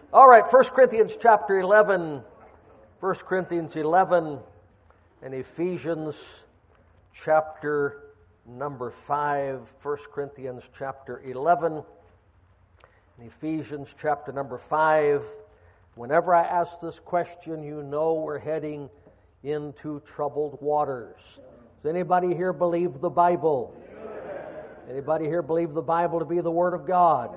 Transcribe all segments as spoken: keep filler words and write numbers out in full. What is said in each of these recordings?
All right, First Corinthians chapter eleven, First Corinthians eleven, and Ephesians chapter number five. First Corinthians chapter eleven, and Ephesians chapter number five. Whenever I ask this question, you know we're heading into troubled waters. Does anybody here believe the Bible? Anybody here believe the Bible to be the Word of God?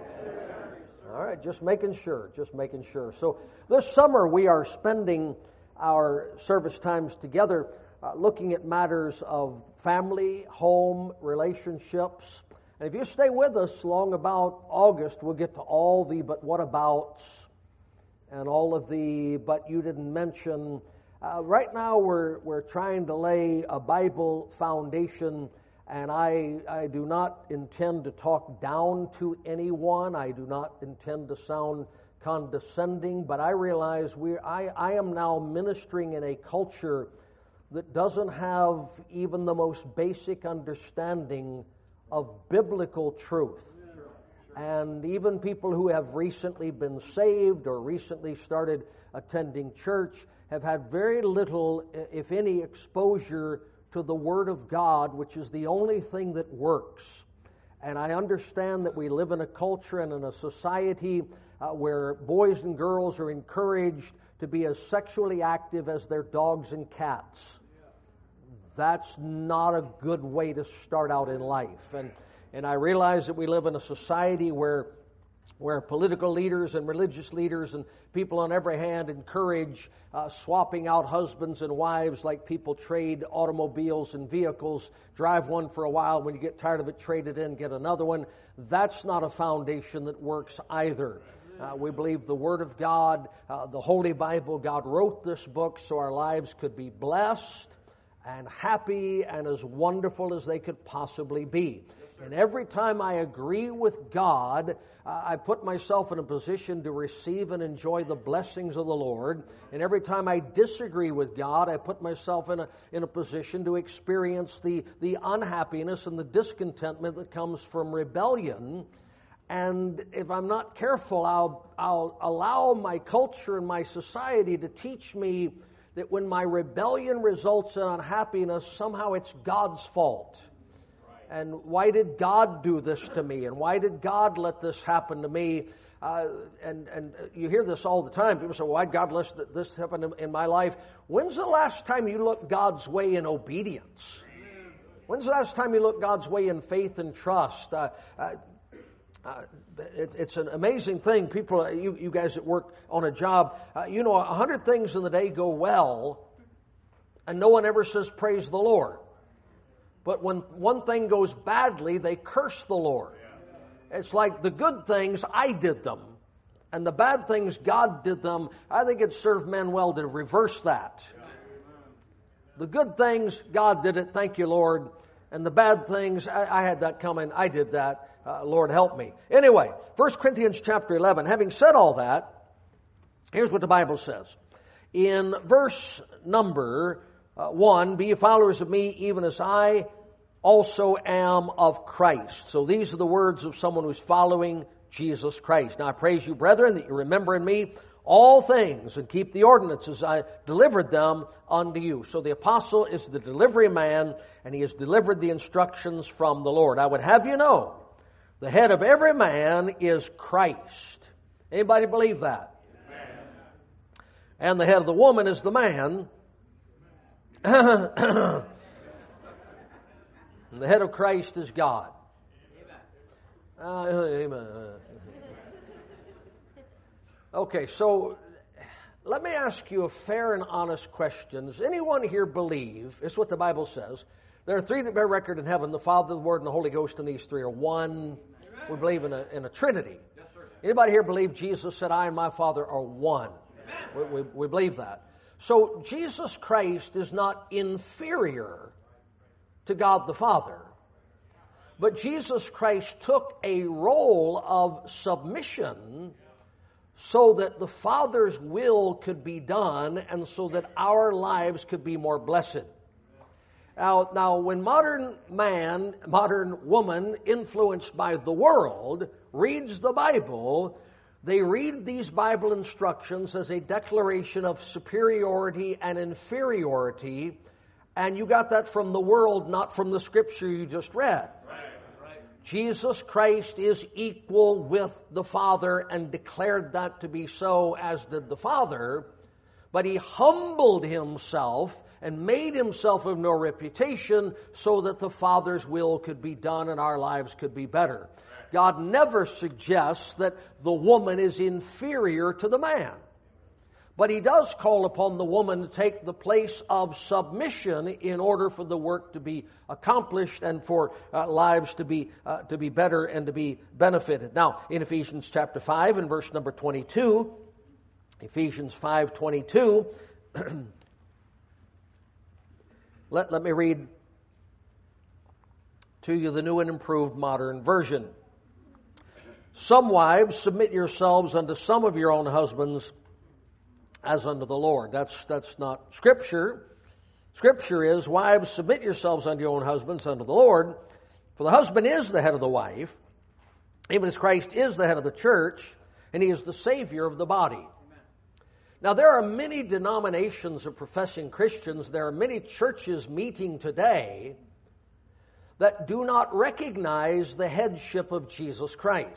All right, just making sure, just making sure. So this summer we are spending our service times together uh, looking at matters of family, home, relationships. And if you stay with us long about August, we'll get to all the but what abouts and all of the but you didn't mention. Uh, right now we're we're trying to lay a Bible foundation. And I, I do not intend to talk down to anyone. I do not intend to sound condescending. But I realize we I, I am now ministering in a culture that doesn't have even the most basic understanding of biblical truth. And even people who have recently been saved or recently started attending church have had very little, if any, exposure to the Word of God, which is the only thing that works. And I understand that we live in a culture and in a society uh, where boys and girls are encouraged to be as sexually active as their dogs and cats. That's not a good way to start out in life. And and I realize that we live in a society where where political leaders and religious leaders and people on every hand encourage uh, swapping out husbands and wives like people trade automobiles and vehicles, drive one for a while, when you get tired of it, trade it in, get another one. That's not a foundation that works either. Uh, we believe the Word of God, uh, the Holy Bible, God wrote this book so our lives could be blessed and happy and as wonderful as they could possibly be. And every time I agree with God, uh, I put myself in a position to receive and enjoy the blessings of the Lord. And every time I disagree with God, I put myself in a in a position to experience the, the unhappiness and the discontentment that comes from rebellion. And if I'm not careful, I'll I'll allow my culture and my society to teach me that when my rebellion results in unhappiness, somehow it's God's fault. And why did God do this to me? And why did God let this happen to me? Uh, and and you hear this all the time. People say, well, why did God let this happen in my life? When's the last time you looked God's way in obedience? When's the last time you looked God's way in faith and trust? Uh, uh, uh, it, it's an amazing thing. People, you, you guys that work on a job, uh, you know, a hundred things in the day go well, and no one ever says, praise the Lord. But when one thing goes badly, they curse the Lord. It's like the good things, I did them. And the bad things, God did them. I think it served men well to reverse that. The good things, God did it, thank you, Lord. And the bad things, I, I had that coming, I did that, uh, Lord help me. Anyway, First Corinthians chapter eleven, having said all that, here's what the Bible says. In verse number Uh, one, be followers of me, even as I also am of Christ. So these are the words of someone who's following Jesus Christ. Now I praise you, brethren, that you remember in me all things and keep the ordinances I delivered them unto you. So the apostle is the delivery man, and he has delivered the instructions from the Lord. I would have you know, the head of every man is Christ. Anybody believe that? Amen. And the head of the woman is the man. And the head of Christ is God. Uh, amen. Okay, so let me ask you a fair and honest question. Does anyone here believe, this is what the Bible says, there are three that bear record in heaven, the Father, the Word, and the Holy Ghost, and these three are one. We believe in a, in a Trinity. Anybody here believe Jesus said, I and my Father are one? We, we, we believe that. So Jesus Christ is not inferior to God the Father. But Jesus Christ took a role of submission so that the Father's will could be done and so that our lives could be more blessed. Now, now when modern man, modern woman, influenced by the world, reads the Bible, They read these Bible instructions as a declaration of superiority and inferiority, and you got that from the world, not from the Scripture you just read. Jesus Christ is equal with the Father and declared that to be so, as did the Father, but He humbled Himself and made Himself of no reputation so that the Father's will could be done and our lives could be better. God never suggests that the woman is inferior to the man. But He does call upon the woman to take the place of submission in order for the work to be accomplished and for uh, lives to be uh, to be better and to be benefited. Now, in Ephesians chapter five and verse number twenty-two, Ephesians five twenty-two, let, let me read to you the new and improved modern version. Some wives, submit yourselves unto some of your own husbands as unto the Lord. That's that's not Scripture. Scripture is, wives, submit yourselves unto your own husbands, unto the Lord. For the husband is the head of the wife, even as Christ is the head of the church, and He is the Savior of the body. Amen. Now, there are many denominations of professing Christians, there are many churches meeting today that do not recognize the headship of Jesus Christ.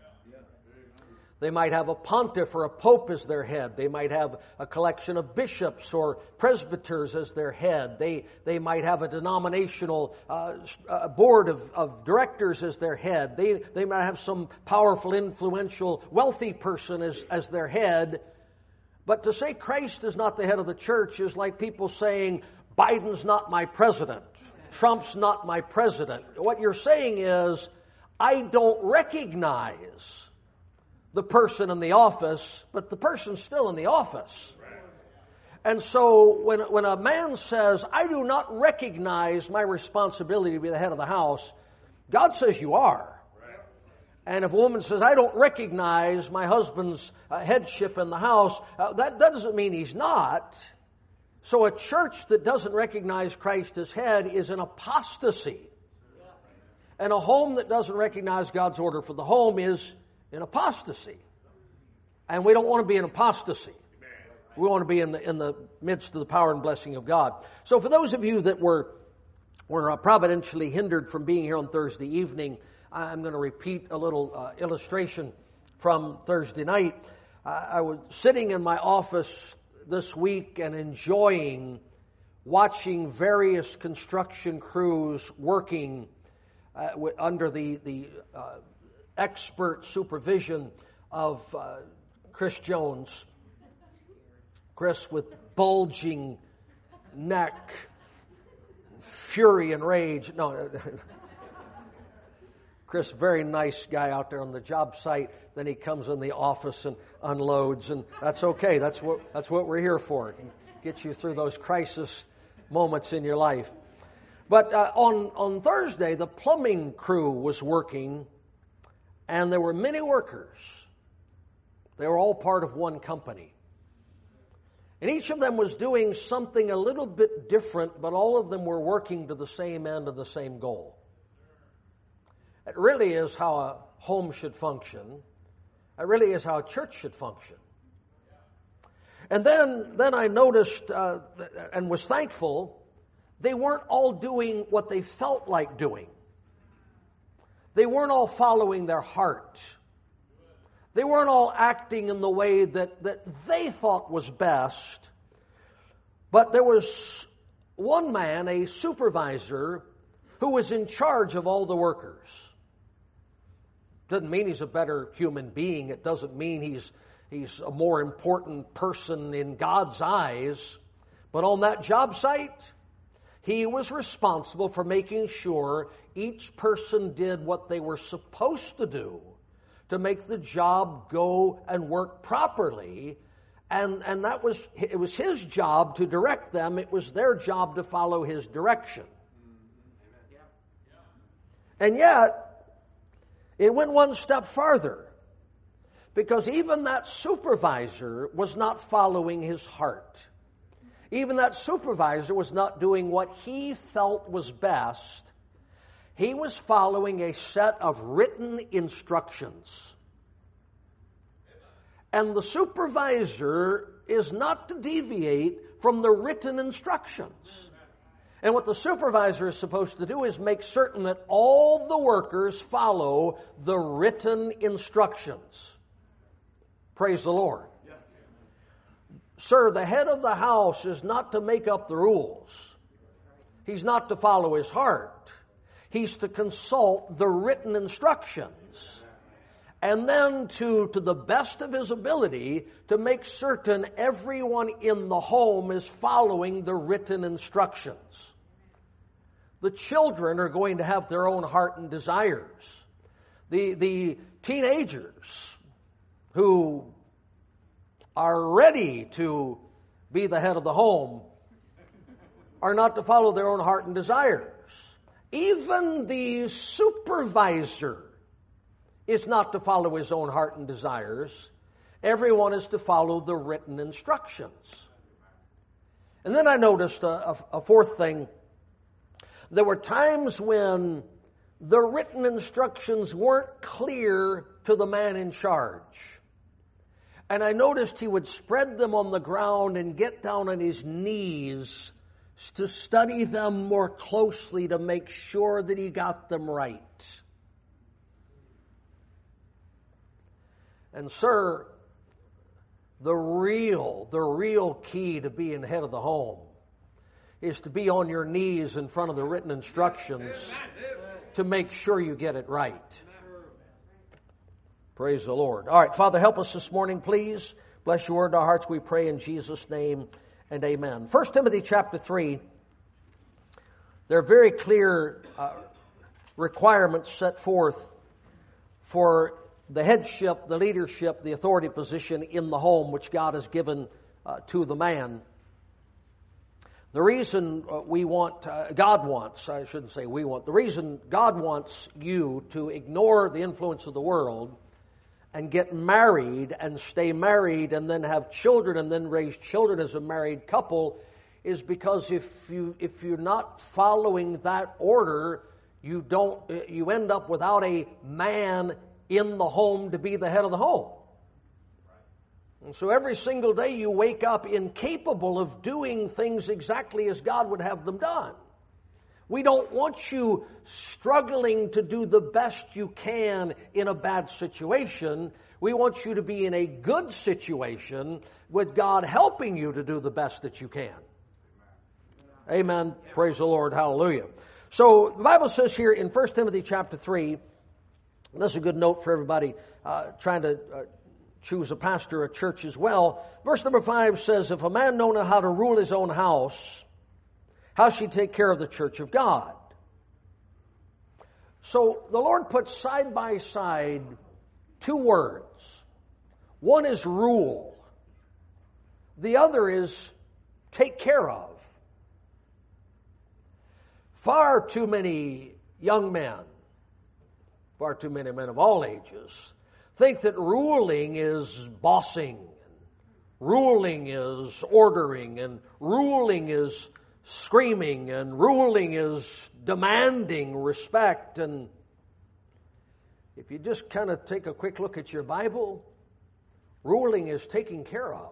They might have a pontiff or a pope as their head. They might have a collection of bishops or presbyters as their head. They they might have a denominational uh, uh, board of, of directors as their head. They they might have some powerful, influential, wealthy person as, as their head. But to say Christ is not the head of the church is like people saying, Biden's not my president. Trump's not my president. What you're saying is, I don't recognize the person in the office, but the person's still in the office. And so when, when a man says, I do not recognize my responsibility to be the head of the house, God says you are. And if a woman says, I don't recognize my husband's uh, headship in the house, uh, that, that doesn't mean he's not. So a church that doesn't recognize Christ as head is an apostasy. And a home that doesn't recognize God's order for the home is in apostasy. And we don't want to be in apostasy. We want to be in the in the midst of the power and blessing of God. So for those of you that were were uh, providentially hindered from being here on Thursday evening, I'm going to repeat a little uh, illustration from Thursday night. Uh, I was sitting in my office this week and enjoying watching various construction crews working uh, w- under the the uh, expert supervision of uh, Chris Jones. Chris with bulging neck, fury and rage. No, Chris, very nice guy out there on the job site. Then he comes in the office and unloads, and that's okay. That's what that's what we're here for. Get you through those crisis moments in your life. But uh, on on Thursday, the plumbing crew was working. And there were many workers. They were all part of one company. And each of them was doing something a little bit different, but all of them were working to the same end of the same goal. It really is how a home should function. It really is how a church should function. And then, then I noticed uh, and was thankful, they weren't all doing what they felt like doing. They weren't all following their heart. They weren't all acting in the way that, that they thought was best. But there was one man, a supervisor, who was in charge of all the workers. Doesn't mean he's a better human being. It doesn't mean he's, he's a more important person in God's eyes. But on that job site, he was responsible for making sure each person did what they were supposed to do to make the job go and work properly. And, and that was, it was his job to direct them. It was their job to follow his direction. And yet, it went one step farther. Because even that supervisor was not following his heart. Even that supervisor was not doing what he felt was best. He was following a set of written instructions. And the supervisor is not to deviate from the written instructions. And what the supervisor is supposed to do is make certain that all the workers follow the written instructions. Praise the Lord. Sir, the head of the house is not to make up the rules. He's not to follow his heart. He's to consult the written instructions. And then to, to the best of his ability, to make certain everyone in the home is following the written instructions. The children are going to have their own heart and desires. The, the teenagers who are ready to be the head of the home are not to follow their own heart and desires. Even the supervisor is not to follow his own heart and desires. Everyone is to follow the written instructions. And then I noticed a, a, a fourth thing. There were times when the written instructions weren't clear to the man in charge. And I noticed he would spread them on the ground and get down on his knees to study them more closely to make sure that he got them right. And sir, the real, the real key to being head of the home is to be on your knees in front of the written instructions to make sure you get it right. Praise the Lord. All right, Father, help us this morning, please. Bless your word in our hearts, we pray in Jesus' name, and amen. First Timothy chapter three, there are very clear uh, requirements set forth for the headship, the leadership, the authority position in the home which God has given uh, to the man. The reason uh, we want, uh, God wants, I shouldn't say we want, the reason God wants you to ignore the influence of the world and get married and stay married and then have children and then raise children as a married couple is because if you if you're not following that order, you don't you end up without a man in the home to be the head of the home. And so every single day you wake up incapable of doing things exactly as God would have them done. We don't want you struggling to do the best you can in a bad situation. We want you to be in a good situation with God helping you to do the best that you can. Amen. Amen. Praise the Lord. Hallelujah. So the Bible says here in First Timothy chapter three, and this is a good note for everybody uh, trying to uh, choose a pastor or a church as well. Verse number five says, if a man know not how to rule his own house, how should he take care of the church of God? So the Lord puts side by side two words. One is rule. The other is take care of. Far too many young men, far too many men of all ages, think that ruling is bossing, ruling is ordering, and ruling is screaming, and ruling is demanding respect. And if you just kind of take a quick look at your Bible, ruling is taken care of.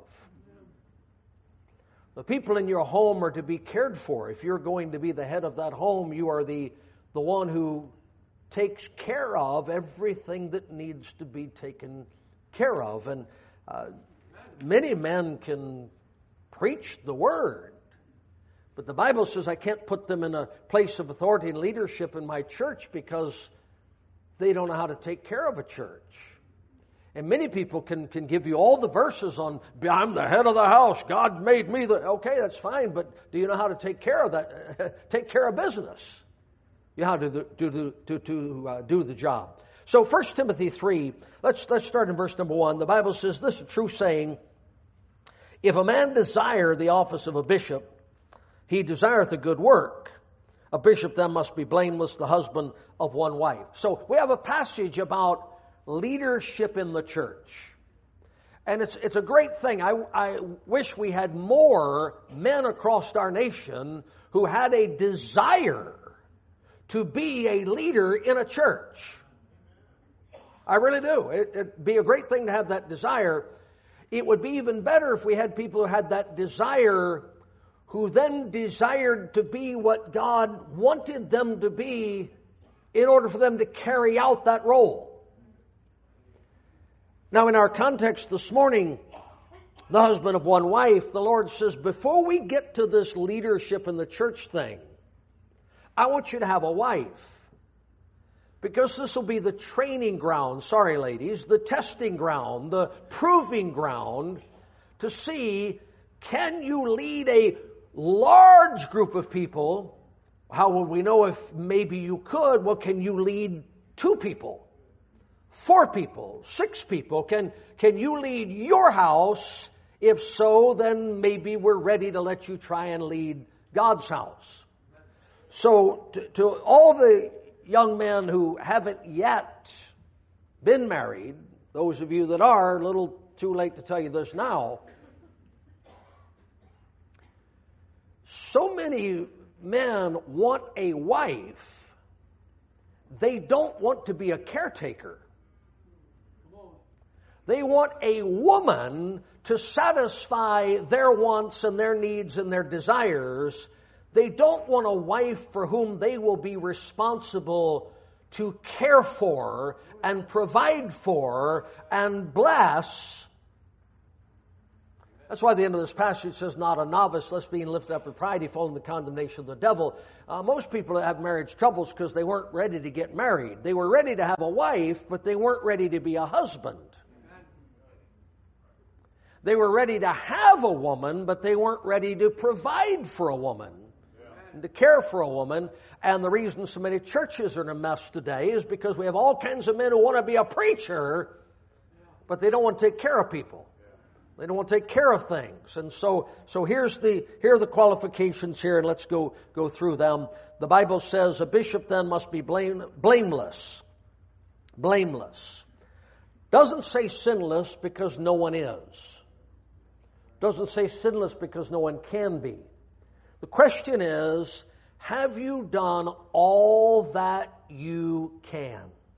The people in your home are to be cared for. If you're going to be the head of that home, you are the, the one who takes care of everything that needs to be taken care of. And uh, many men can preach the Word, but the Bible says I can't put them in a place of authority and leadership in my church because they don't know how to take care of a church. And many people can, can give you all the verses on, I'm the head of the house, God made me the... Okay, that's fine, but do you know how to take care of that? Take care of business. You know how to do, to, to, to uh, do the job. So First Timothy three, let's, let's start in verse number one. The Bible says, this is a true saying, if a man desire the office of a bishop, he desireth a good work. A bishop then must be blameless, the husband of one wife. So we have a passage about leadership in the church. And it's it's a great thing. I, I wish we had more men across our nation who had a desire to be a leader in a church. I really do. It, it'd be a great thing to have that desire. it would be even better if we had people who had that desire, who then desired to be what God wanted them to be in order for them to carry out that role. Now, in our context this morning, the husband of one wife, the Lord says, before we get to this leadership in the church thing, I want you to have a wife. Because this will be the training ground, sorry ladies, the testing ground, the proving ground to see, can you lead a large group of people? How will we know if maybe you could? Well, can you lead two people? Four people? Six people? Can, can you lead your house? If so, then maybe we're ready to let you try and lead God's house. So to, to all the young men who haven't yet been married, those of you that are, a little too late to tell you this now, so many men want a wife, they don't want to be a caretaker. They want a woman to satisfy their wants and their needs and their desires. They don't want a wife for whom they will be responsible to care for and provide for and bless. That's why the end of this passage says, not a novice, lest being lifted up with pride, he fall in the condemnation of the devil. Uh, most people have marriage troubles because they weren't ready to get married. They were ready to have a wife, but they weren't ready to be a husband. They were ready to have a woman, but they weren't ready to provide for a woman. To care for a woman. And the reason so many churches are in a mess today is because we have all kinds of men who want to be a preacher, but they don't want to take care of people. They don't want to take care of things. And so so here's the here are the qualifications here, and let's go go through them. The Bible says a bishop then must be blame, blameless. Blameless. Doesn't say sinless because no one is. Doesn't say sinless because no one can be. The question is, have you done all that you can?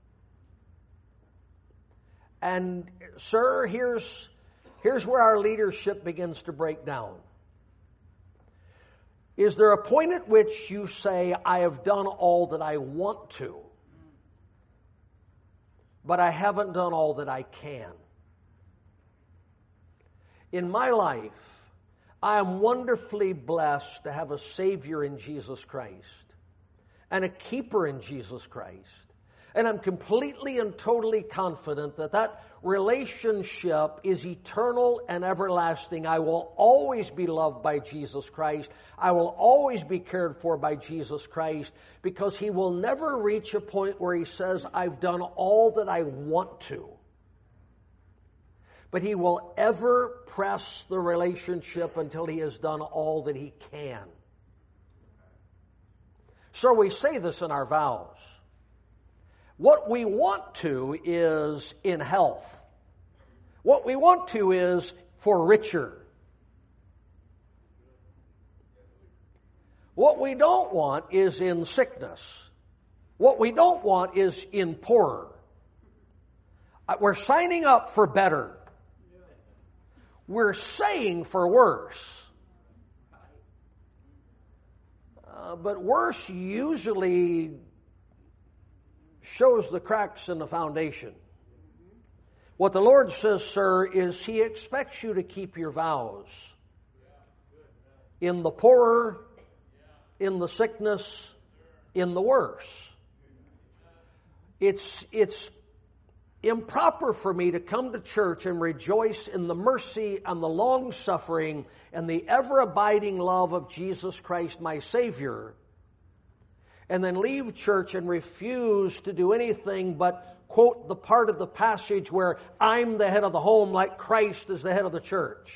And, sir, here's, here's where our leadership begins to break down. Is there a point at which you say, I have done all that I want to, but I haven't done all that I can? In my life, I am wonderfully blessed to have a Savior in Jesus Christ and a keeper in Jesus Christ. And I'm completely and totally confident that that relationship is eternal and everlasting. I will always be loved by Jesus Christ. I will always be cared for by Jesus Christ, because He will never reach a point where He says, I've done all that I want to. But He will ever press the relationship until He has done all that He can. So we say this in our vows. What we want to is in health. What we want to is for richer. What we don't want is in sickness. What we don't want is in poorer. We're signing up for better. We're saying for worse. Uh, but worse usually shows the cracks in the foundation. What the Lord says, sir, is He expects you to keep your vows. In the poorer, in the sickness, in the worse. It's, it's improper for me to come to church and rejoice in the mercy and the long-suffering and the ever-abiding love of Jesus Christ, my Savior, and then leave church and refuse to do anything but quote the part of the passage where I'm the head of the home like Christ is the head of the church.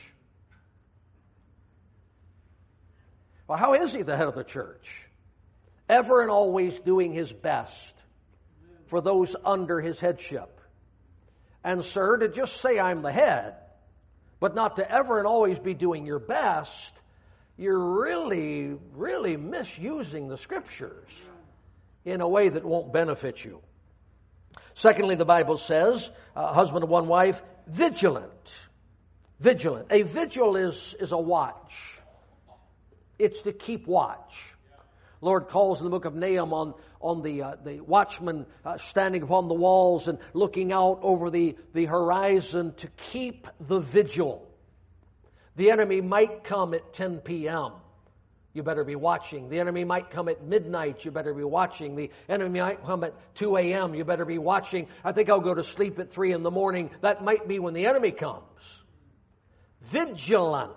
Well, how is He the head of the church? Ever and always doing His best for those under His headship. And, sir, to just say I'm the head, but not to ever and always be doing your best, you're really, really misusing the Scriptures in a way that won't benefit you. Secondly, the Bible says, uh, husband of one wife, vigilant. Vigilant. A vigil is, is a watch. It's to keep watch. Lord calls in the book of Nahum on, on the, uh, the watchman uh, standing upon the walls and looking out over the, the horizon to keep the vigil. The enemy might come at ten p.m. You better be watching. The enemy might come at midnight. You better be watching. The enemy might come at two a.m. You better be watching. I think I'll go to sleep at three in the morning. That might be when the enemy comes. Vigilant.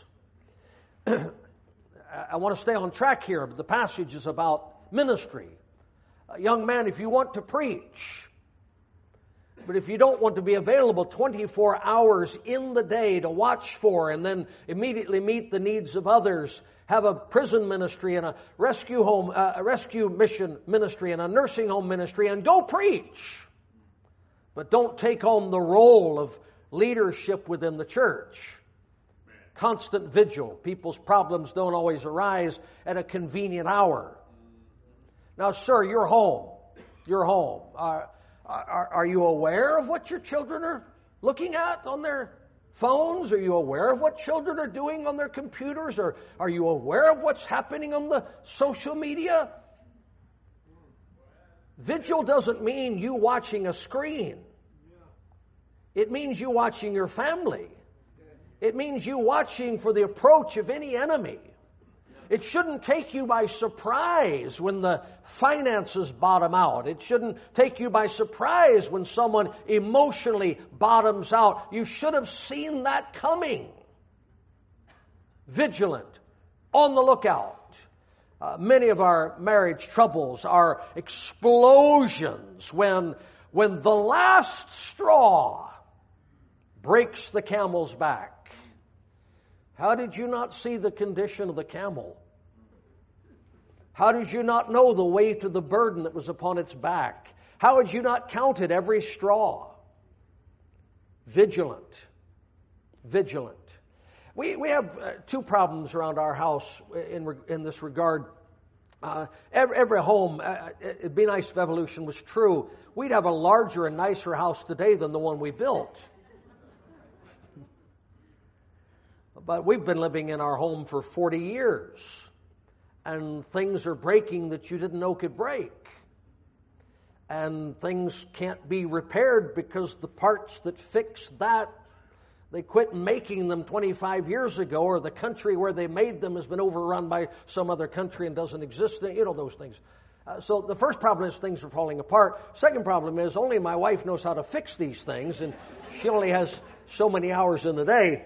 I want to stay on track here, but the passage is about ministry. Uh, young man, if you want to preach, but if you don't want to be available twenty-four hours in the day to watch for and then immediately meet the needs of others, have a prison ministry and a rescue home, uh, a rescue mission ministry and a nursing home ministry, and go preach. But don't take on the role of leadership within the church. Constant vigil. People's problems don't always arise at a convenient hour. Now, sir, you're home. You're home. Uh, are, are you aware of what your children are looking at on their phones? Are you aware of what children are doing on their computers? Or are you aware of what's happening on the social media? Vigil doesn't mean you watching a screen. It means you watching your family. It means you watching for the approach of any enemy. It shouldn't take you by surprise when the finances bottom out. It shouldn't take you by surprise when someone emotionally bottoms out. You should have seen that coming. Vigilant, on the lookout. Uh, many of our marriage troubles are explosions when, when the last straw breaks the camel's back. How did you not see the condition of the camel? How did you not know the weight of the burden that was upon its back? How had you not counted every straw? Vigilant. Vigilant. We, we have uh, two problems around our house in, in this regard. Uh, every, every home, uh, it'd be nice if evolution was true. We'd have a larger and nicer house today than the one we built. But we've been living in our home for forty years, and things are breaking that you didn't know could break. And things can't be repaired because the parts that fix that, they quit making them twenty-five years ago, or the country where they made them has been overrun by some other country and doesn't exist. You know those things. Uh, so the first problem is things are falling apart. Second problem is only my wife knows how to fix these things, and she only has so many hours in the day.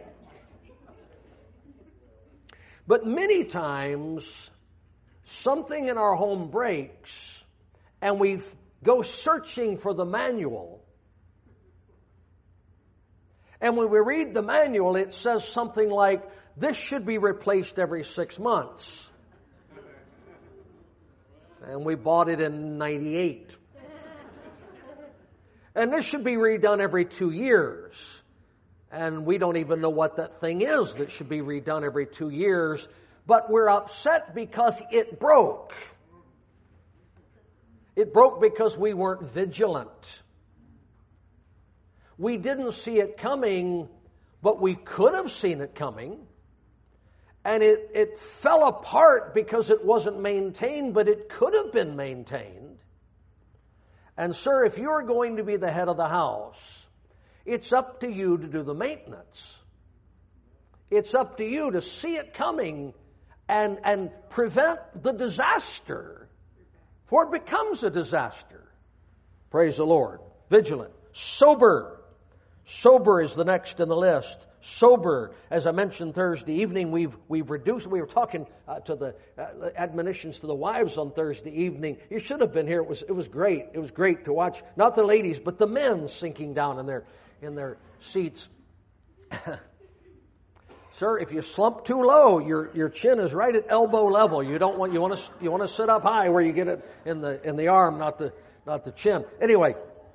But many times, something in our home breaks, and we go searching for the manual. And when we read the manual, it says something like, this should be replaced every six months. And we bought it in ninety-eight. And this should be redone every two years. And we don't even know what that thing is that should be redone every two years. But we're upset because it broke. It broke because we weren't vigilant. We didn't see it coming, but we could have seen it coming. And it, it fell apart because it wasn't maintained, but it could have been maintained. And sir, if you're going to be the head of the house, it's up to you to do the maintenance. It's up to you to see it coming and, and prevent the disaster, for it becomes a disaster. Praise the Lord. Vigilant. Sober. Sober is the next in the list. Sober, as I mentioned Thursday evening, we've we've reduced. We were talking uh, to the uh, admonitions to the wives on Thursday evening. You should have been here. It was it was great. It was great to watch not the ladies but the men sinking down in their in their seats. Sir, if you slump too low, your your chin is right at elbow level. You don't want you want to you want to sit up high where you get it in the in the arm, not the not the chin. Anyway,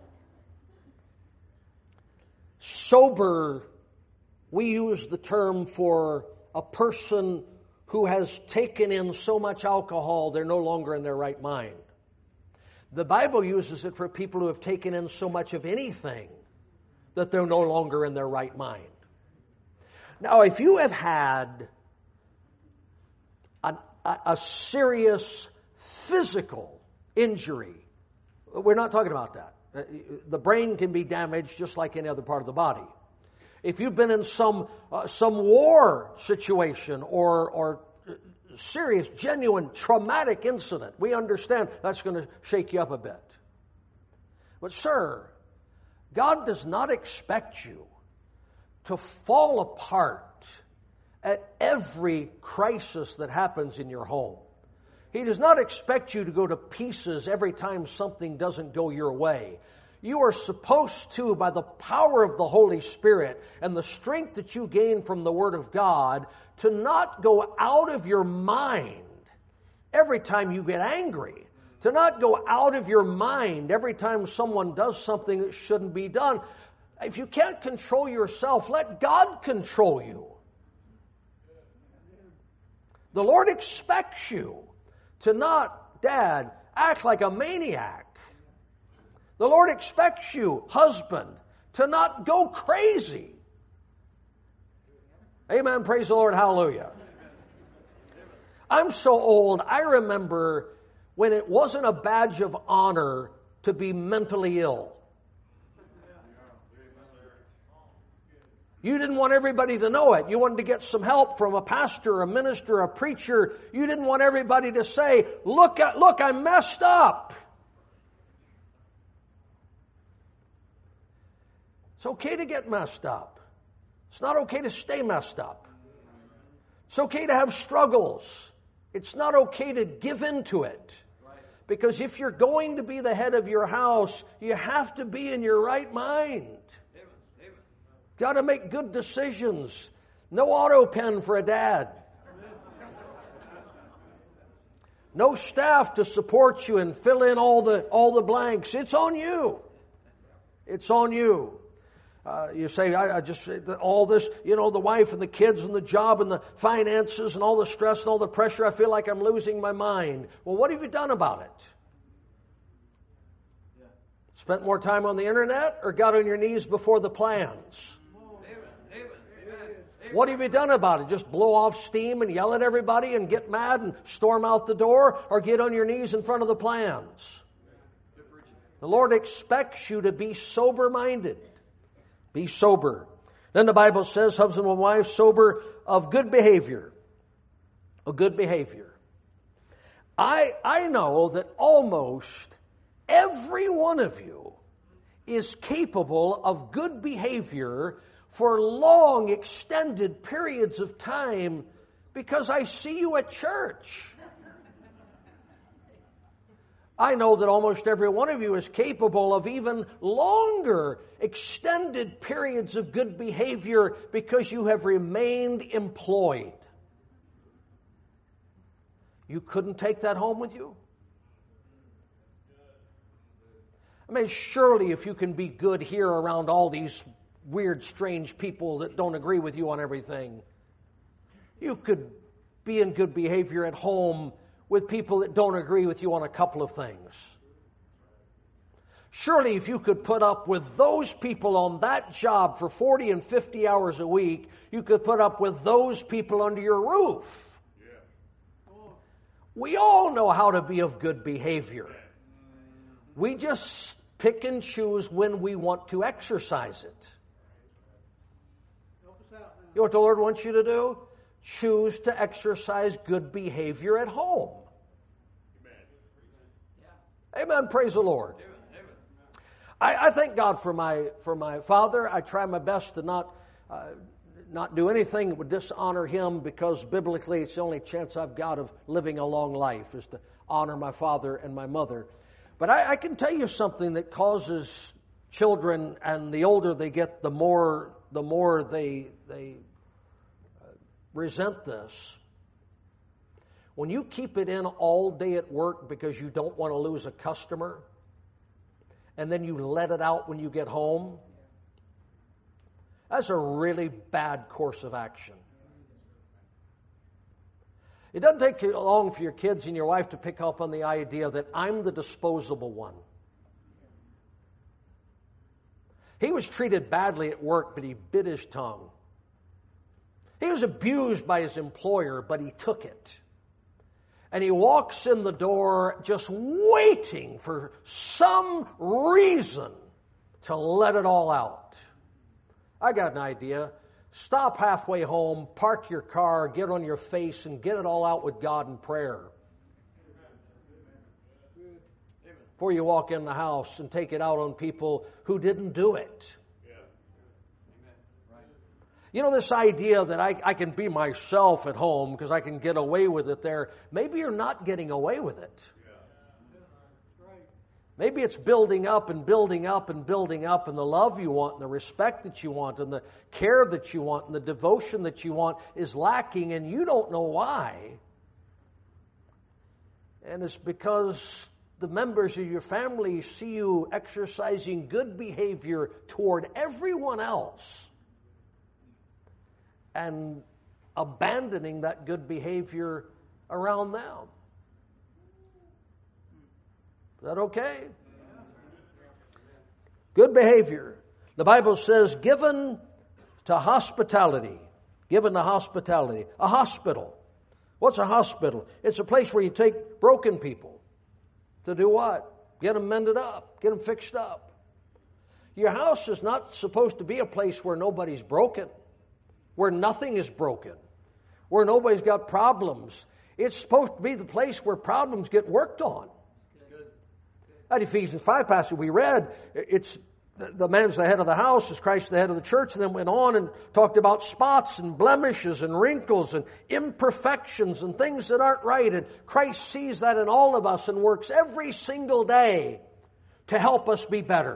sober. We use the term for a person who has taken in so much alcohol they're no longer in their right mind. The Bible uses it for people who have taken in so much of anything that they're no longer in their right mind. Now, if you have had a, a, a serious physical injury, we're not talking about that. The brain can be damaged just like any other part of the body. If you've been in some uh, some war situation or or serious, genuine, traumatic incident, we understand that's going to shake you up a bit. But sir, God does not expect you to fall apart at every crisis that happens in your home. He does not expect you to go to pieces every time something doesn't go your way. You are supposed to, by the power of the Holy Spirit and the strength that you gain from the Word of God, to not go out of your mind every time you get angry. To not go out of your mind every time someone does something that shouldn't be done. If you can't control yourself, let God control you. The Lord expects you to not, Dad, act like a maniac. The Lord expects you, husband, to not go crazy. Amen. Praise the Lord. Hallelujah. I'm so old, I remember when it wasn't a badge of honor to be mentally ill. You didn't want everybody to know it. You wanted to get some help from a pastor, a minister, a preacher. You didn't want everybody to say, look, look, I messed up. It's okay to get messed up. It's not okay to stay messed up. It's okay to have struggles. It's not okay to give in to it. Because if you're going to be the head of your house, you have to be in your right mind. Got to make good decisions. No auto pen for a dad. No staff to support you and fill in all the all the blanks. It's on you. It's on you. Uh, you say, I, I just, all this, you know, the wife and the kids and the job and the finances and all the stress and all the pressure, I feel like I'm losing my mind. Well, what have you done about it? Yeah. Spent more time on the internet or got on your knees before the plans? What have you done about it? Just blow off steam and yell at everybody and get mad and storm out the door, or get on your knees in front of the plans? The Lord expects you to be sober-minded. Be sober. Then the Bible says, husband and wife, sober of good behavior. Of good behavior. I, I know that almost every one of you is capable of good behavior for long, extended periods of time, because I see you at church. I know that almost every one of you is capable of even longer, extended periods of good behavior because you have remained employed. You couldn't take that home with you? I mean, surely if you can be good here around all these weird, strange people that don't agree with you on everything, you could be in good behavior at home with people that don't agree with you on a couple of things. Surely if you could put up with those people on that job for forty and fifty hours a week, you could put up with those people under your roof. Yeah. We all know how to be of good behavior. We just pick and choose when we want to exercise it. You know what the Lord wants you to do? Choose to exercise good behavior at home. Amen. Amen. Praise the Lord. I, I thank God for my for my father. I try my best to not uh, not do anything that would dishonor him, because biblically it's the only chance I've got of living a long life is to honor my father and my mother. But I, I can tell you something that causes children, and the older they get, the more the more they they uh, resent this. When you keep it in all day at work because you don't want to lose a customer, and then you let it out when you get home, that's a really bad course of action. It doesn't take too long for your kids and your wife to pick up on the idea that I'm the disposable one. He was treated badly at work, but he bit his tongue. He was abused by his employer, but he took it. And he walks in the door just waiting for some reason to let it all out. I got an idea. Stop halfway home, park your car, get on your face, and get it all out with God in prayer. Before you walk in the house and take it out on people who didn't do it. You know, this idea that I, I can be myself at home because I can get away with it there, maybe you're not getting away with it. Maybe it's building up and building up and building up, and the love you want and the respect that you want and the care that you want and the devotion that you want is lacking, and you don't know why. And it's because the members of your family see you exercising good behavior toward everyone else and abandoning that good behavior around them. Is that okay? Good behavior. The Bible says, given to hospitality. Given to hospitality. A hospital. What's a hospital? It's a place where you take broken people. To do what? Get them mended up. Get them fixed up. Your house is not supposed to be a place where nobody's broken. Where nothing is broken. Where nobody's got problems. It's supposed to be the place where problems get worked on. That Ephesians five passage we read, it's the man's the head of the house, is Christ the head of the church, and then went on and talked about spots and blemishes and wrinkles and imperfections and things that aren't right. And Christ sees that in all of us and works every single day to help us be better.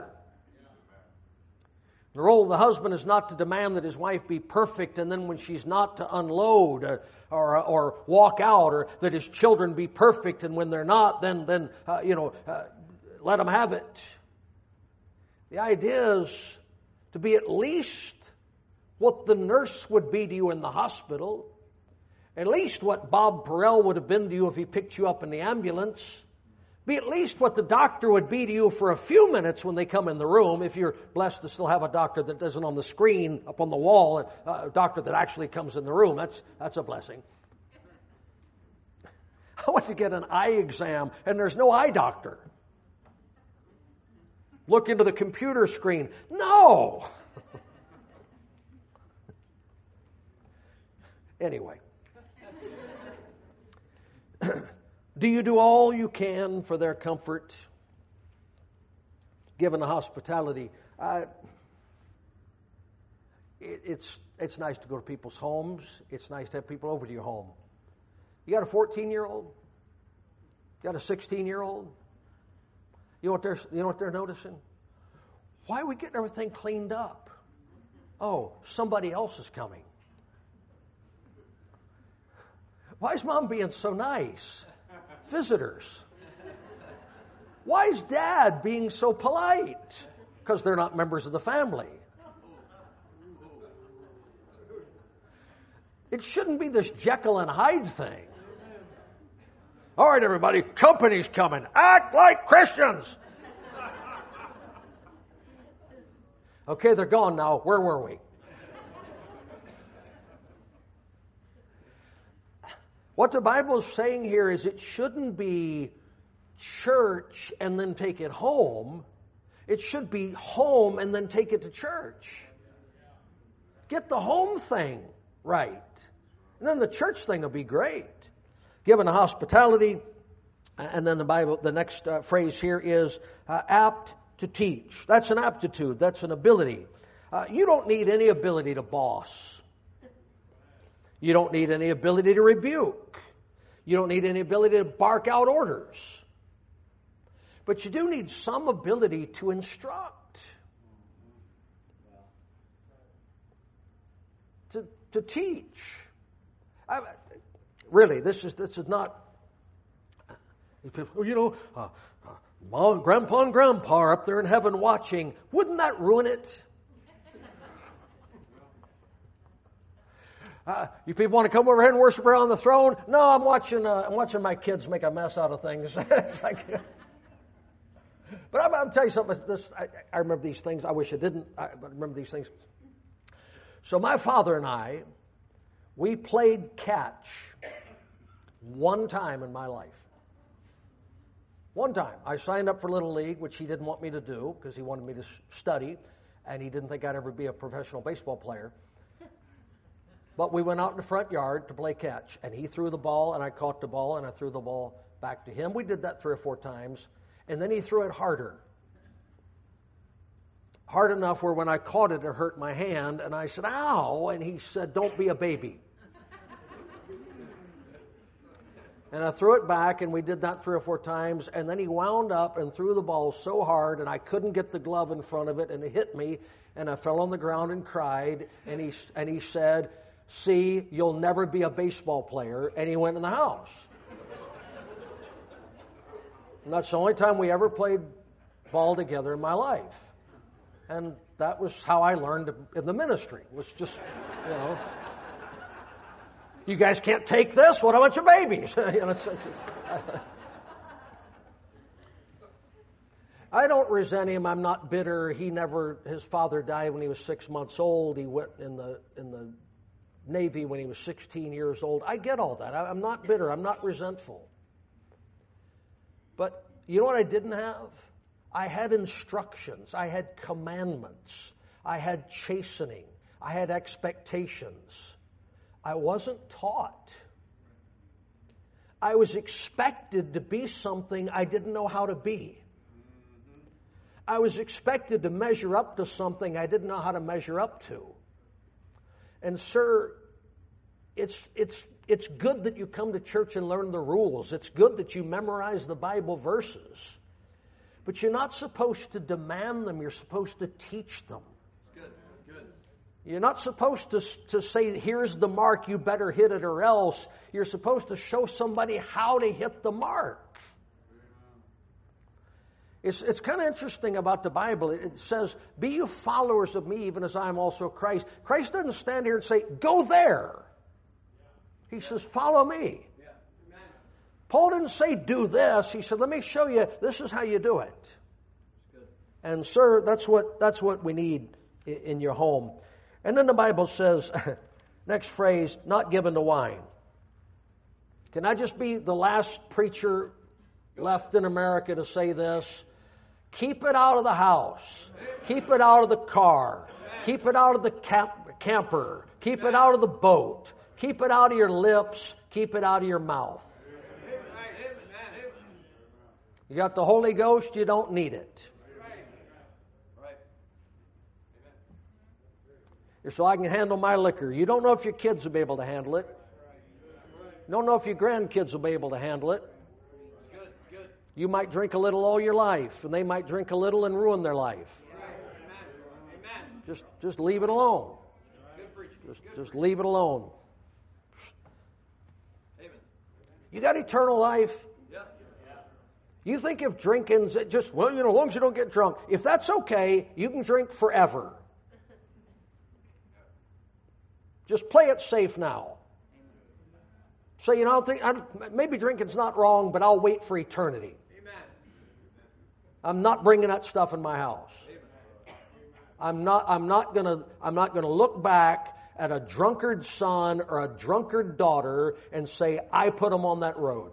The role of the husband is not to demand that his wife be perfect, and then when she's not, to unload or or, or walk out, or that his children be perfect, and when they're not, then then uh, you know uh, let them have it. The idea is to be at least what the nurse would be to you in the hospital, at least what Bob Perrell would have been to you if he picked you up in the ambulance. Be at least what the doctor would be to you for a few minutes when they come in the room, if you're blessed to still have a doctor that isn't on the screen up on the wall, a doctor that actually comes in the room. That's, that's a blessing. I went to get an eye exam, and there's no eye doctor. Look into the computer screen. No! Anyway. Do you do all you can for their comfort? Given the hospitality, uh, it, it's it's nice to go to people's homes. It's nice to have people over to your home. You got a fourteen-year-old? You got a sixteen-year-old? You know what they're you know what they're noticing? Why are we getting everything cleaned up? Oh, somebody else is coming. Why is Mom being so nice? Visitors. Why is Dad being so polite? Because they're not members of the family. It shouldn't be this Jekyll and Hyde thing. All right, everybody, company's coming. Act like Christians. Okay, they're gone now. Where were we? What the Bible is saying here is it shouldn't be church and then take it home. It should be home and then take it to church. Get the home thing right. And then the church thing will be great. Given the hospitality, and then the Bible, the next uh, phrase here is uh, apt to teach. That's an aptitude. That's an ability. Uh, you don't need any ability to boss. You don't need any ability to rebuke. You don't need any ability to bark out orders. But you do need some ability to instruct. To, to teach. I, really, this is this is not, you know, uh, uh, Mom, Grandpa and Grandpa are up there in heaven watching. Wouldn't that ruin it? Uh, you people want to come over here and worship around the throne? No, I'm watching. Uh, I'm watching my kids make a mess out of things. It's like, but I'm, I'm tell you something. This I, I remember these things. I wish I didn't. I, but I remember these things. So my father and I We played catch one time in my life. One time. I signed up for Little League, which he didn't want me to do because he wanted me to study, and he didn't think I'd ever be a professional baseball player. But we went out in the front yard to play catch, and he threw the ball, and I caught the ball, and I threw the ball back to him. We did that three or four times, and then he threw it harder. Hard enough where when I caught it, it hurt my hand, and I said, ow, and he said, don't be a baby. And I threw it back, and we did that three or four times, and then he wound up and threw the ball so hard, and I couldn't get the glove in front of it, and it hit me, and I fell on the ground and cried, and he, and he said, see, you'll never be a baseball player, and he went in the house. And that's the only time we ever played ball together in my life. And that was how I learned in the ministry, was just, you know, you guys can't take this? What about your babies? You know, it's, it's, I don't resent him. I'm not bitter. He never, his father died when he was six months old. He went in the in the Navy when he was sixteen years old. I get all that. I, I'm not bitter. I'm not resentful. But you know what I didn't have? I had instructions. I had commandments. I had chastening. I had expectations. I wasn't taught. I was expected to be something I didn't know how to be. I was expected to measure up to something I didn't know how to measure up to. And sir, it's it's it's good that you come to church and learn the rules. It's good that you memorize the Bible verses. But you're not supposed to demand them. You're supposed to teach them. Good, good. You're not supposed to, to say, here's the mark, you better hit it or else. You're supposed to show somebody how to hit the mark. It's, it's kind of interesting about the Bible. It says, be you followers of me, even as I am also Christ. Christ doesn't stand here and say, go there. He says, follow me. Paul didn't say, do this. He said, let me show you, this is how you do it. And sir, that's what that's what we need in your home. And then the Bible says, next phrase, not given to wine. Can I just be the last preacher left in America to say this? Keep it out of the house. Keep it out of the car. Keep it out of the camp, camper. Keep it out of the boat. Keep it out of your lips. Keep it out of your mouth. You got the Holy Ghost, you don't need it. So I can handle my liquor. You don't know if your kids will be able to handle it. You don't know if your grandkids will be able to handle it. You might drink a little all your life, and they might drink a little and ruin their life. Just, just leave it alone. Just, just leave it alone. You got eternal life. You think if drinking's just, well, you know, as long as you don't get drunk, if that's okay, you can drink forever. Just play it safe now. Say, you know, I think, I, maybe drinking's not wrong, but I'll wait for eternity. Amen. I'm not bringing that stuff in my house. Amen. I'm not. I'm not gonna. I'm not gonna look back at a drunkard son or a drunkard daughter and say I put them on that road.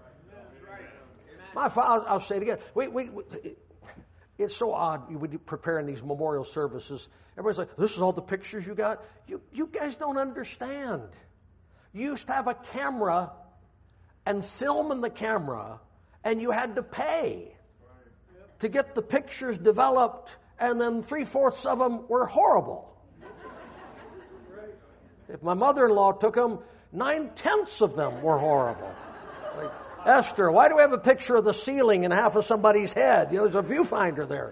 My father, I'll say it again. We, we, we, it's so odd. We do preparing these memorial services. Everybody's like, "This is all the pictures you got." You, you guys don't understand. You used to have a camera and film in the camera, and you had to pay to get the pictures developed, and then three-fourths of them were horrible. If my mother-in-law took them, nine-tenths of them were horrible. Like, Esther, why do we have a picture of the ceiling and half of somebody's head? You know, there's a viewfinder there.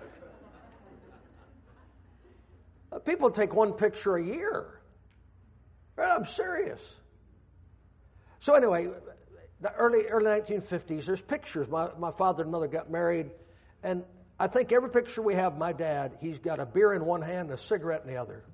People take one picture a year. I'm serious. So anyway, the early early nineteen fifties, there's pictures. My, my father and mother got married, and I think every picture we have, my dad, he's got a beer in one hand and a cigarette in the other.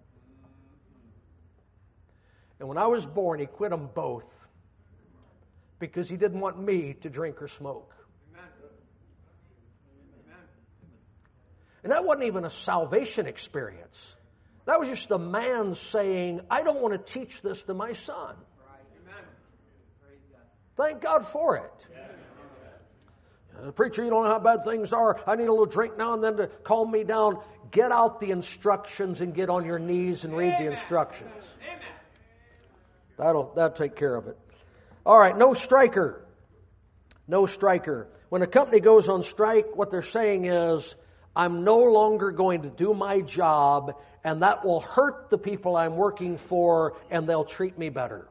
And when I was born, he quit them both because he didn't want me to drink or smoke. Amen. And that wasn't even a salvation experience. That was just a man saying, I don't want to teach this to my son. Thank God for it. Uh, preacher, you don't know how bad things are. I need a little drink now and then to calm me down. Get out the instructions and get on your knees and read the instructions. That'll, that'll take care of it. All right, no striker. No striker. When a company goes on strike, what they're saying is, I'm no longer going to do my job, and that will hurt the people I'm working for, and they'll treat me better.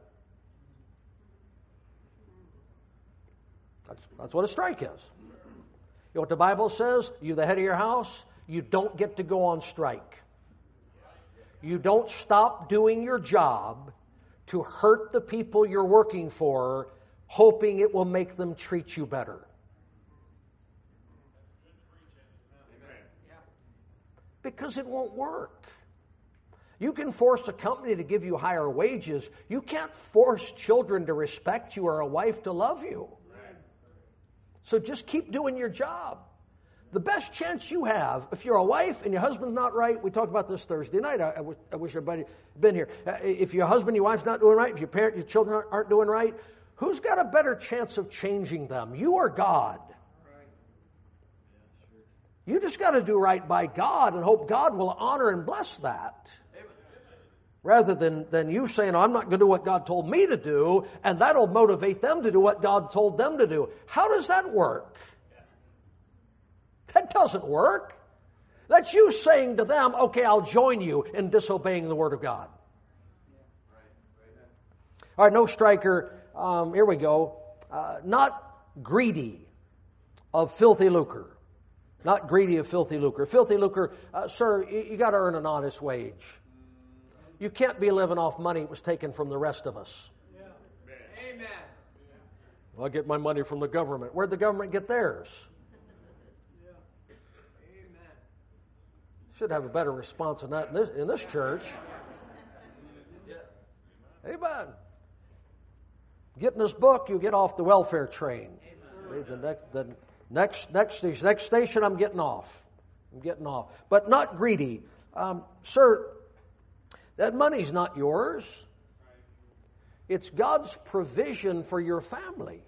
That's, that's what a strike is. You know what the Bible says? You, the head of your house, you don't get to go on strike. You don't stop doing your job to hurt the people you're working for, hoping it will make them treat you better. Because it won't work. You can force a company to give you higher wages. You can't force children to respect you or a wife to love you. So just keep doing your job. The best chance you have, if you're a wife and your husband's not right, we talked about this Thursday night. I, I, wish, I wish everybody had been here. Uh, if your husband, your wife's not doing right, if your parent, your children aren't, aren't doing right, who's got a better chance of changing them? You or God? You just got to do right by God and hope God will honor and bless that. Rather than, than you saying, oh, I'm not going to do what God told me to do, and that'll motivate them to do what God told them to do. How does that work? That doesn't work. That's you saying to them, okay, I'll join you in disobeying the Word of God. All right, no striker. Um, here we go. Uh, not greedy of filthy lucre. Not greedy of filthy lucre. Filthy lucre, uh, sir, you, you got to earn an honest wage. You can't be living off money that was taken from the rest of us. Yeah. Amen. Well, I get my money from the government. Where'd the government get theirs? Yeah. Amen. Should have a better response than that in this, in this church. Yeah. Amen. Get in this book, you get off the welfare train. Amen. The next, the next, next, next, next station, I'm getting off. I'm getting off. But not greedy. Um, sir, that money's not yours. It's God's provision for your family.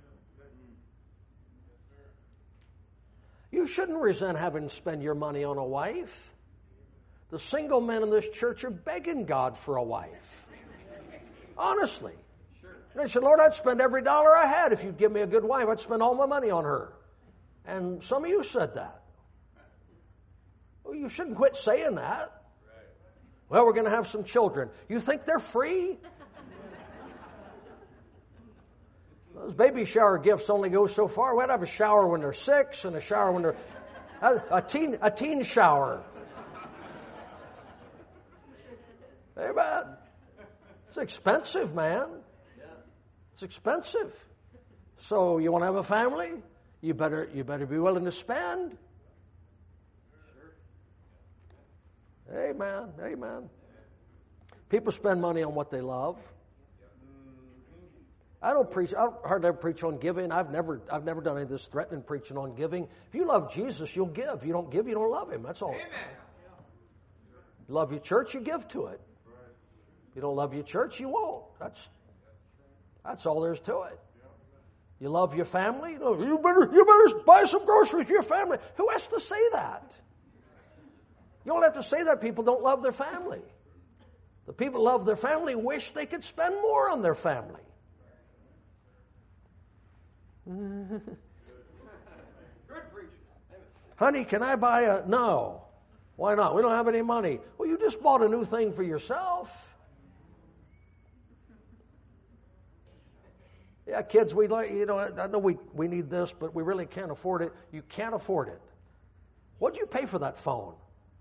You shouldn't resent having to spend your money on a wife. The single men in this church are begging God for a wife. Honestly. And they said, Lord, I'd spend every dollar I had if you'd give me a good wife. I'd spend all my money on her. And some of you said that. Well, you shouldn't quit saying that. Well, we're going to have some children. You think they're free? Those baby shower gifts only go so far. We'd have a shower when they're six and a shower when they're... A, a teen a teen shower. Amen. It's expensive, man. It's expensive. So you want to have a family? You better you better be willing to spend. Amen. Amen. People spend money on what they love. I don't preach. I don't hardly ever preach on giving. I've never I've never done any of this threatening preaching on giving. If you love Jesus, you'll give. If you don't give, you don't love Him. That's all. Amen. You love your church, you give to it. If you don't love your church, you won't. That's that's all there is to it. You love your family? You better you better buy some groceries for your family. Who has to say that? You don't have to say that people don't love their family. The people who love their family wish they could spend more on their family. Honey, can I buy a... No. Why not? We don't have any money. Well, you just bought a new thing for yourself. Yeah, kids, we like, you know, I know we, we need this, but we really can't afford it. You can't afford it. What'd you pay for that phone?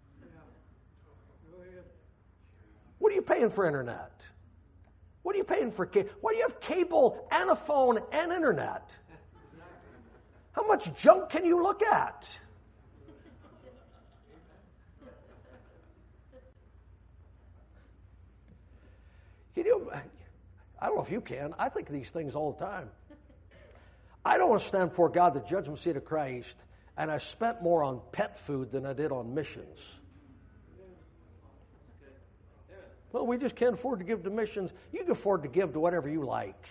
What are you paying for internet? What are you paying for cable? Why do you have cable and a phone and internet? How much junk can you look at? Can you, I don't know if you can. I think of these things all the time. I don't want to stand before God, the judgment seat of Christ, and I spent more on pet food than I did on missions. Well, we just can't afford to give to missions. You can afford to give to whatever you like.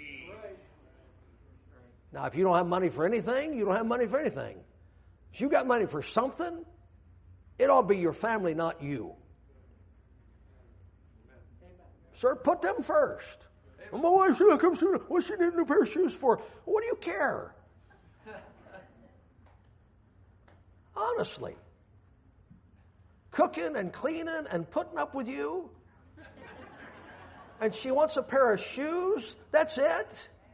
Now, if you don't have money for anything, you don't have money for anything. If you got money for something, it ought to be your family, not you. Sir, put them first. My wife comes to, what's she need a new pair of shoes for? What do you care? Honestly. Cooking and cleaning and putting up with you. And she wants a pair of shoes? That's it?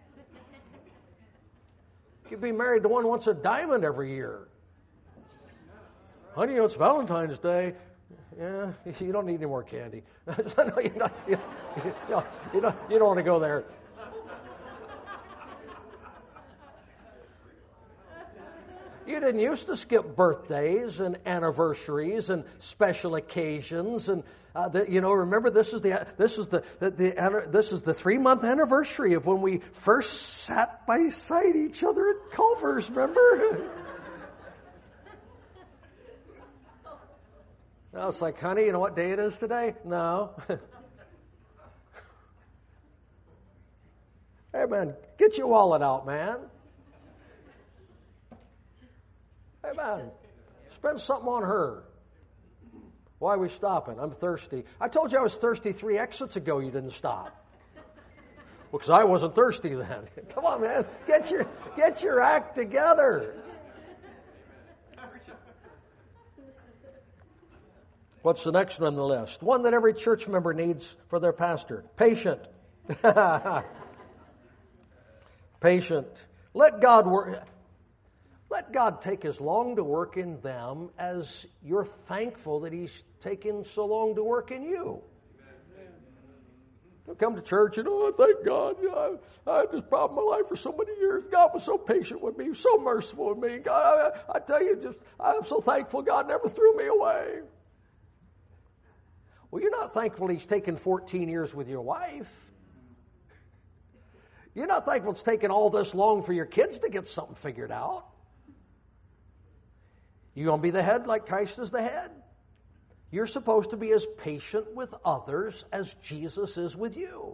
You'd be married to one who wants a diamond every year. Honey, it's Valentine's Day. Yeah, you don't need any more candy. No, you, don't, you, you, you, don't, you don't want to go there. You didn't used to skip birthdays and anniversaries and special occasions, and uh, the, you know. Remember, this is the this is the, the, the this is the three month anniversary of when we first sat beside each other at Culver's. Remember? I was like, honey, you know what day it is today? No. Hey, man, get your wallet out, man. Hey, man, spend something on her. Why are we stopping? I'm thirsty. I told you I was thirsty three exits ago. You didn't stop. Well, because I wasn't thirsty then. Come on, man. Get your, get your act together. What's the next one on the list? One that every church member needs for their pastor. Patient. Patient. Let God work. Let God take as long to work in them as you're thankful that He's taken so long to work in you. You come to church and, oh, thank God. You know, I, I had this problem in my life for so many years. God was so patient with me, so merciful with me. God, I, I tell you, just I'm so thankful God never threw me away. Well, you're not thankful He's taken fourteen years with your wife. You're not thankful it's taken all this long for your kids to get something figured out. You going to be the head like Christ is the head? You're supposed to be as patient with others as Jesus is with you.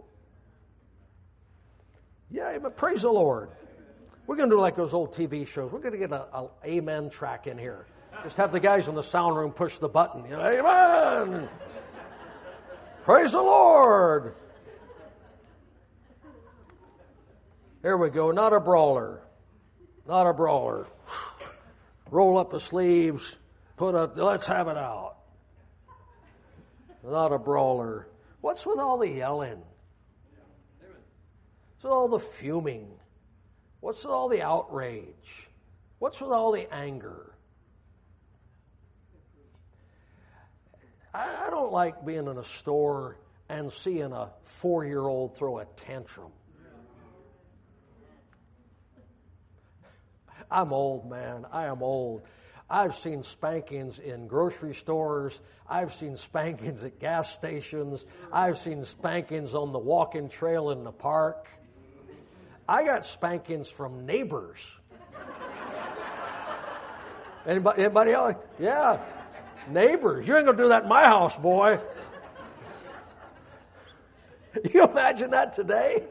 Yeah, but praise the Lord. We're going to do like those old T V shows. We're going to get a, a amen track in here. Just have the guys in the sound room push the button. You know, amen. Praise the Lord. There we go. Not a brawler. Not a brawler. Roll up the sleeves. Put a, let's have it out. Not a brawler. What's with all the yelling? What's with all the fuming? What's with all the outrage? What's with all the anger? I, I don't like being in a store and seeing a four-year-old throw a tantrum. I'm old, man. I am old. I've seen spankings in grocery stores. I've seen spankings at gas stations. I've seen spankings on the walking trail in the park. I got spankings from neighbors. Anybody, anybody else? Yeah. Neighbors. You ain't going to do that in my house, boy. You imagine that today?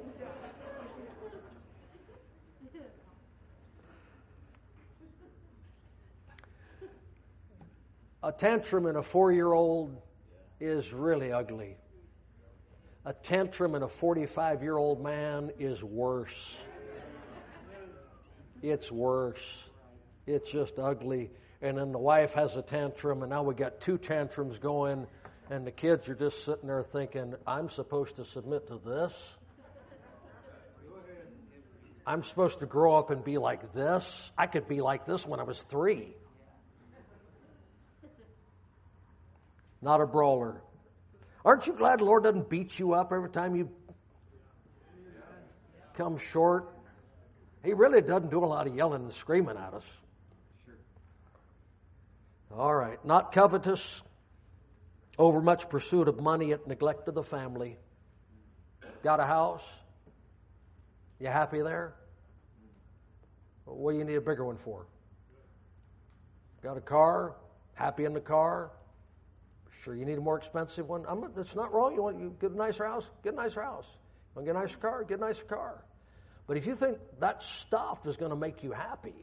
A tantrum in a four-year-old is really ugly. A tantrum in a forty-five-year-old man is worse. It's worse. It's just ugly. And then the wife has a tantrum, and now we got two tantrums going, and the kids are just sitting there thinking, I'm supposed to submit to this? I'm supposed to grow up and be like this? I could be like this when I was three. Not a brawler. Aren't you glad the Lord doesn't beat you up every time you come short? He really doesn't do a lot of yelling and screaming at us. All right. Not covetous, overmuch pursuit of money at neglect of the family. Got a house? You happy there? What do you need a bigger one for? Got a car? Happy in the car? Sure, you need a more expensive one? I'm, it's not wrong. You want you get a nicer house? Get a nicer house. You want to get a nicer car? Get a nicer car. But if you think that stuff is going to make you happy,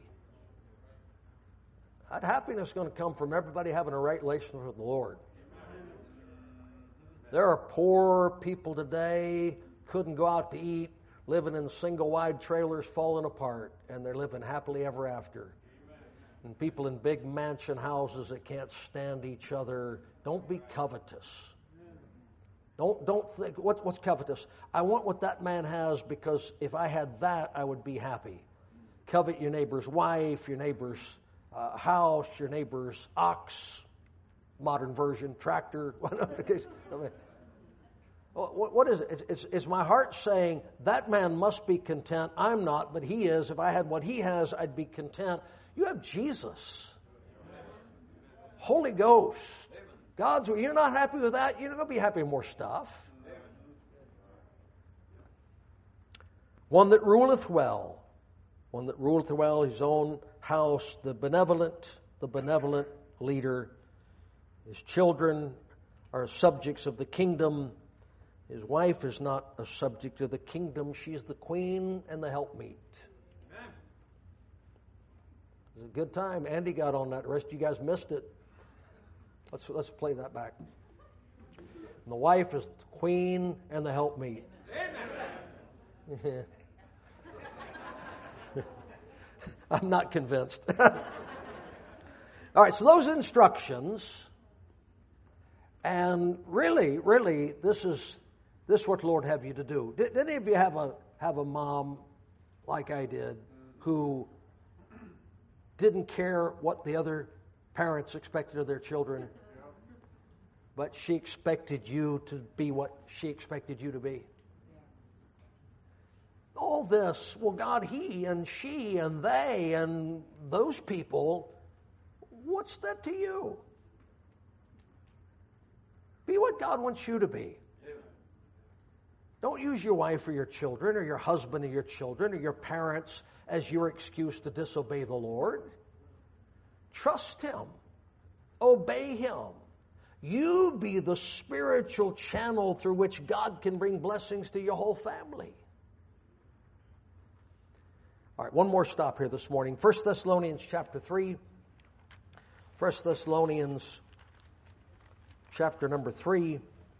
that happiness is going to come from everybody having a right relationship with the Lord. There are poor people today, couldn't go out to eat, living in single-wide trailers falling apart, and they're living happily ever after. And people in big mansion houses that can't stand each other. Don't be covetous. Don't don't think, what, what's covetous? I want what that man has because if I had that, I would be happy. Covet your neighbor's wife, your neighbor's uh, house, your neighbor's ox, modern version, tractor, whatever the case. I mean, what, what is it? It's, it's, it's my heart saying, that man must be content. I'm not, but he is. If I had what he has, I'd be content. You have Jesus. Holy Ghost. God's, you're not happy with that, you're not going to be happy with more stuff. One that ruleth well. One that ruleth well his own house, the benevolent, the benevolent leader. His children are subjects of the kingdom. His wife is not a subject of the kingdom. She's the queen and the helpmeet. It was a good time. Andy got on that. The rest of you guys missed it. Let's let's play that back. And the wife is the queen and the helpmeet. I'm not convinced. All right, so those instructions, and really, really, this is this is what the Lord have you to do. Did, did any of you have a have a mom like I did who didn't care what the other parents expected of their children, but she expected you to be what she expected you to be? All this, well, God, he and she and they and those people, what's that to you? Be what God wants you to be. Don't use your wife or your children or your husband or your children or your parents as your excuse to disobey the Lord. Trust Him. Obey Him. You be the spiritual channel through which God can bring blessings to your whole family. All right, one more stop here this morning. First Thessalonians chapter three. First Thessalonians chapter number three.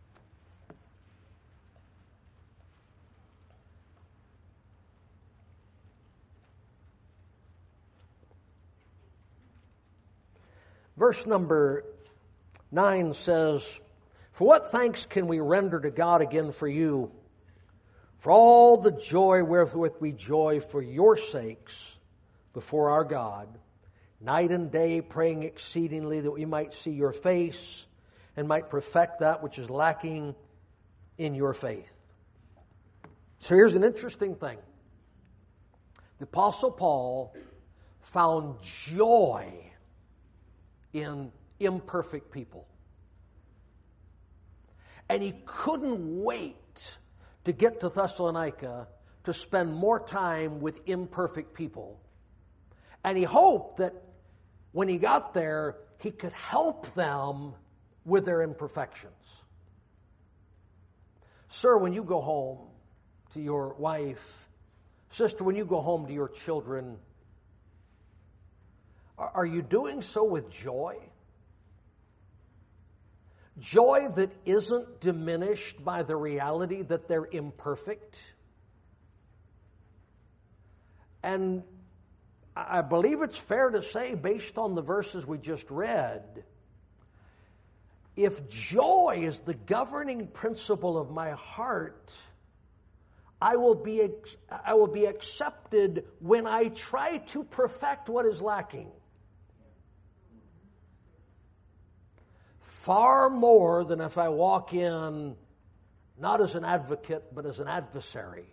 Verse number nine says, "For what thanks can we render to God again for you, for all the joy wherewith we joy for your sakes before our God, night and day praying exceedingly that we might see your face and might perfect that which is lacking in your faith." So here's an interesting thing. The Apostle Paul found joy in imperfect people. And he couldn't wait to get to Thessalonica to spend more time with imperfect people. And he hoped that when he got there, he could help them with their imperfections. Sir, when you go home to your wife, sister, when you go home to your children, are you doing so with joy? Joy that isn't diminished by the reality that they're imperfect? And I believe it's fair to say, based on the verses we just read, if joy is the governing principle of my heart, I will be I will be accepted when I try to perfect what is lacking. Far more than if I walk in not as an advocate, but as an adversary.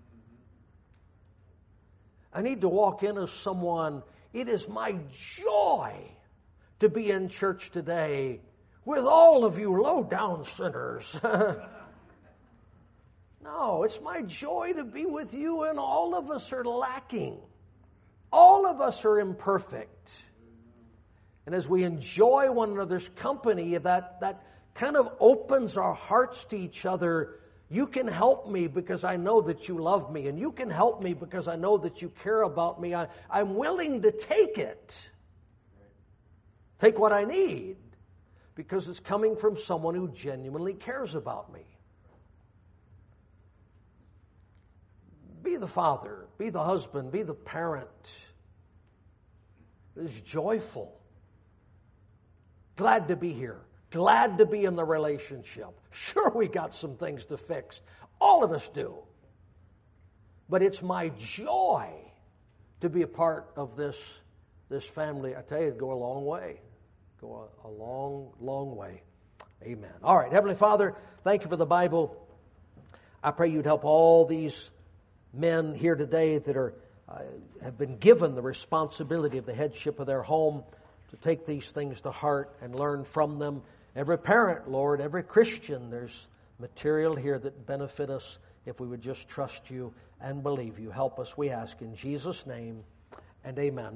I need to walk in as someone, it is my joy to be in church today with all of you low-down sinners. No, it's my joy to be with you, and all of us are lacking. All of us are imperfect. And as we enjoy one another's company, that, that kind of opens our hearts to each other. You can help me because I know that you love me, and you can help me because I know that you care about me. I, I'm willing to take it. Take what I need because it's coming from someone who genuinely cares about me. Be the father, be the husband, be the parent that is joyful. Glad to be here. Glad to be in the relationship. Sure, we got some things to fix. All of us do. But it's my joy to be a part of this, this family. I tell you, it'd go a long way. Go a, a long, long way. Amen. All right, Heavenly Father, thank you for the Bible. I pray you'd help all these men here today that are uh, have been given the responsibility of the headship of their home to take these things to heart and learn from them. Every parent, Lord, every Christian, there's material here that benefit us if we would just trust you and believe you. Help us, we ask, in Jesus' name, and amen.